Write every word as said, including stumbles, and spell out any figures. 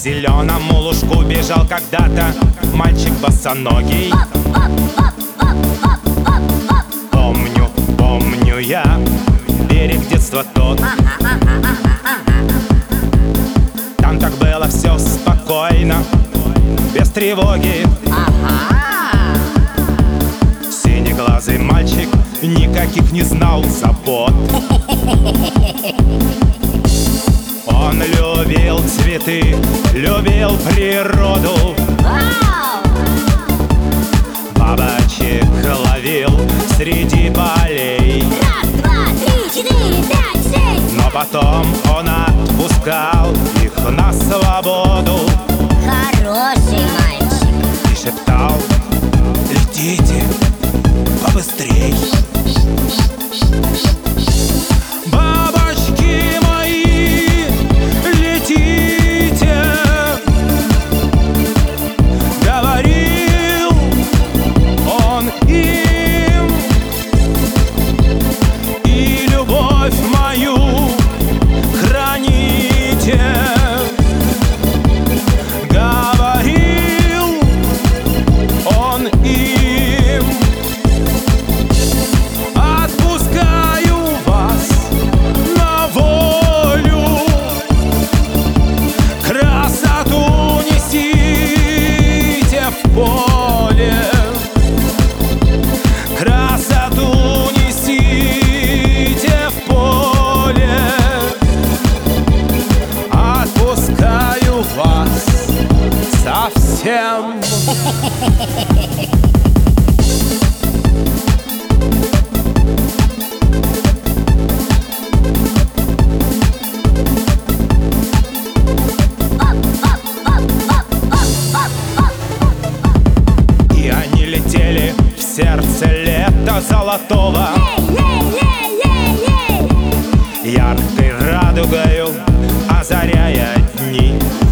зеленому лужку бежал когда-то мальчик босоногий. Помню, помню я берег детства тот. Там так было все спокойно, без тревоги. Синеглазый мальчик никаких не знал забот. Он любил цветы, любил природу. Бабочек ловил среди полей. Раз, два, три, четыре, пять, шесть. Но потом он отпускал их на свободу. Хороший мальчик. И шептал: летите побыстрей. Бабочки мои, летите, говорил он им. И любовь мою храните, говорил он им. Отпускаю вас на волю, красоту несите в поле, красоту несите в поле. Отпускаю вас совсем. И они летели в сердце лета золотого, яркой радугою озаряя дни.